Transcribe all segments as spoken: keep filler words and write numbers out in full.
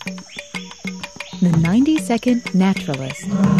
The ninety second Naturalist.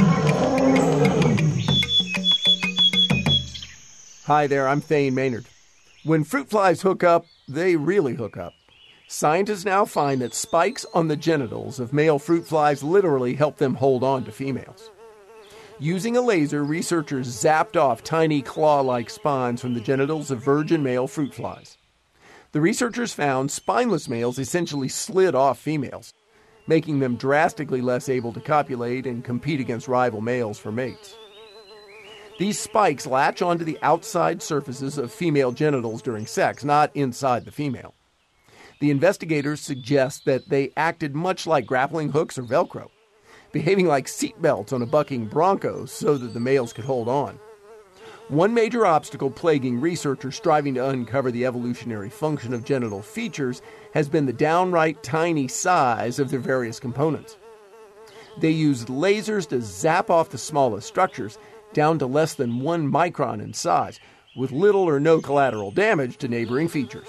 Hi there, I'm Thane Maynard. When fruit flies hook up, they really hook up. Scientists now find that spikes on the genitals of male fruit flies literally help them hold on to females. Using a laser, researchers zapped off tiny claw-like spines from the genitals of virgin male fruit flies. The researchers found spineless males essentially slid off females, making them drastically less able to copulate and compete against rival males for mates. These spikes latch onto the outside surfaces of female genitals during sex, not inside the female. The investigators suggest that they acted much like grappling hooks or Velcro, behaving like seatbelts on a bucking bronco so that the males could hold on. One major obstacle plaguing researchers striving to uncover the evolutionary function of genital features has been the downright tiny size of their various components. They used lasers to zap off the smallest structures down to less than one micron in size, with little or no collateral damage to neighboring features.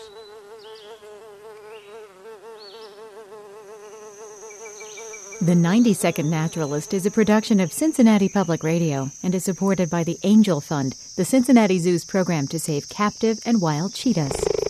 The ninety second Naturalist is a production of Cincinnati Public Radio and is supported by the Angel Fund, the Cincinnati Zoo's program to save captive and wild cheetahs.